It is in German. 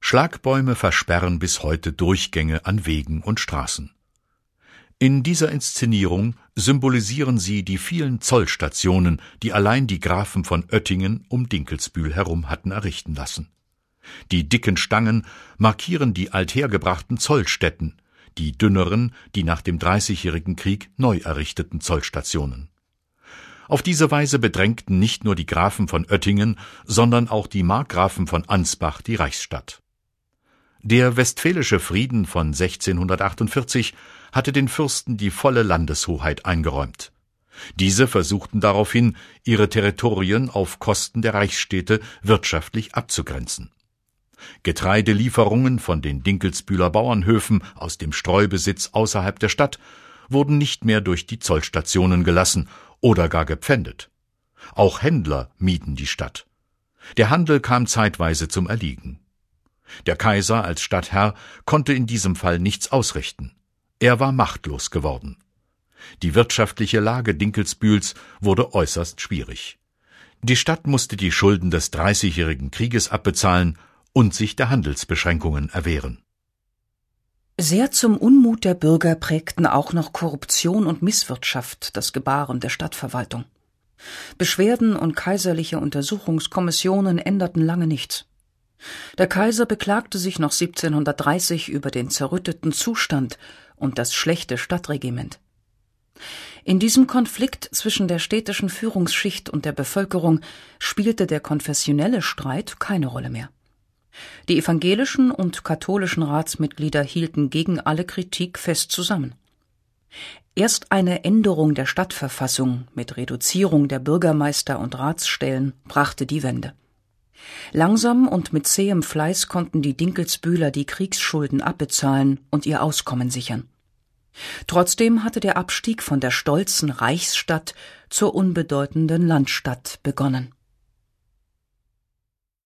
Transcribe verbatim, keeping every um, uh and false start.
Schlagbäume versperren bis heute Durchgänge an Wegen und Straßen. In dieser Inszenierung symbolisieren sie die vielen Zollstationen, die allein die Grafen von Oettingen um Dinkelsbühl herum hatten errichten lassen. Die dicken Stangen markieren die althergebrachten Zollstätten, die dünneren, die nach dem Dreißigjährigen Krieg neu errichteten Zollstationen. Auf diese Weise bedrängten nicht nur die Grafen von Oettingen, sondern auch die Markgrafen von Ansbach die Reichsstadt. Der Westfälische Frieden von sechzehnhundertachtundvierzig hatte den Fürsten die volle Landeshoheit eingeräumt. Diese versuchten daraufhin, ihre Territorien auf Kosten der Reichsstädte wirtschaftlich abzugrenzen. Getreidelieferungen von den Dinkelsbühler Bauernhöfen aus dem Streubesitz außerhalb der Stadt wurden nicht mehr durch die Zollstationen gelassen oder gar gepfändet. Auch Händler mieden die Stadt. Der Handel kam zeitweise zum Erliegen. Der Kaiser als Stadtherr konnte in diesem Fall nichts ausrichten. Er war machtlos geworden. Die wirtschaftliche Lage Dinkelsbühls wurde äußerst schwierig. Die Stadt musste die Schulden des Dreißigjährigen Krieges abbezahlen und sich der Handelsbeschränkungen erwehren. Sehr zum Unmut der Bürger prägten auch noch Korruption und Misswirtschaft das Gebaren der Stadtverwaltung. Beschwerden und kaiserliche Untersuchungskommissionen änderten lange nichts. Der Kaiser beklagte sich noch siebzehnhundertdreißig über den zerrütteten Zustand und das schlechte Stadtregiment. In diesem Konflikt zwischen der städtischen Führungsschicht und der Bevölkerung spielte der konfessionelle Streit keine Rolle mehr. Die evangelischen und katholischen Ratsmitglieder hielten gegen alle Kritik fest zusammen. Erst eine Änderung der Stadtverfassung mit Reduzierung der Bürgermeister- und Ratsstellen brachte die Wende. Langsam und mit zähem Fleiß konnten die Dinkelsbühler die Kriegsschulden abbezahlen und ihr Auskommen sichern. Trotzdem hatte der Abstieg von der stolzen Reichsstadt zur unbedeutenden Landstadt begonnen.